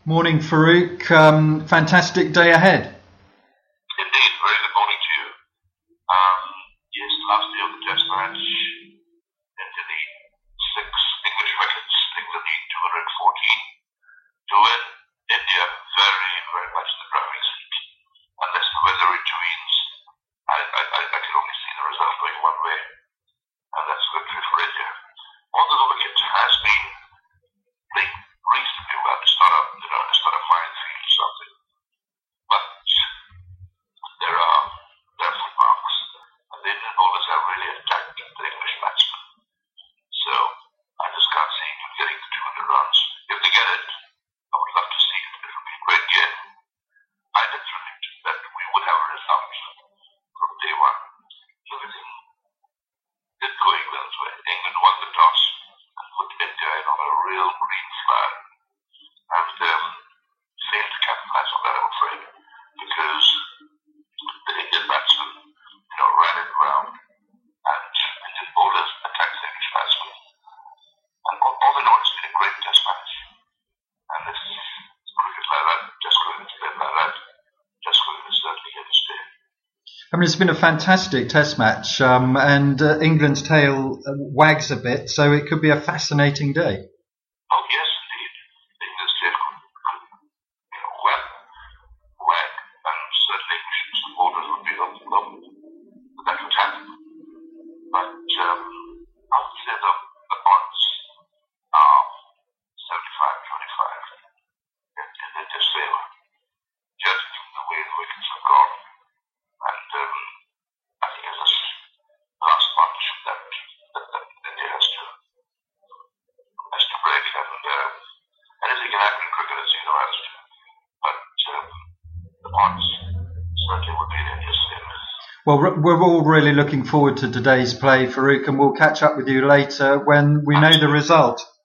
Morning, Farouk. Fantastic day ahead. Indeed, very good morning to you. Yes, last day of the test match, into the six English wickets, England need 214 to win. India very, very much in the driving seat. Unless the weather intervenes, I can only see the result going one way, and that's victory for India. Although the wicket has been playing reasonably well, it's not a minefield or something, but there are footmarks, and the Indian bowlers have really attacked the English batsmen. So I just can't see them getting the 200 runs. If they get it, I would love to see it. It would be a great game. I did predict that we would have a result from day one. Everything did go England's way. England won the toss and put India in on a real green flag, and failed to capitalize on that, I'm afraid, because the Indian batsmen, ran it around, and Indian bowlers attacked the English batsmen. And all in all, it's been a great test match. And this cricket like that, just cricket is played like that, just cricket is certainly here to stay. I mean, it's been a fantastic test match, and England's tail wags a bit, so it could be a fascinating day. Oh yes, indeed. England's tail could wag, and certainly English supporters would be of that would happen. But I would say the odds are 75-25 in India's favour, judging from the way the wickets have gone. And I think it's this last bunch that India has to break, and anything can happen in cricket, as you know, Alistair. But the odds certainly would be in India's favour. Well, we're all really looking forward to today's play, Farouk, and we'll catch up with you later when we know the result.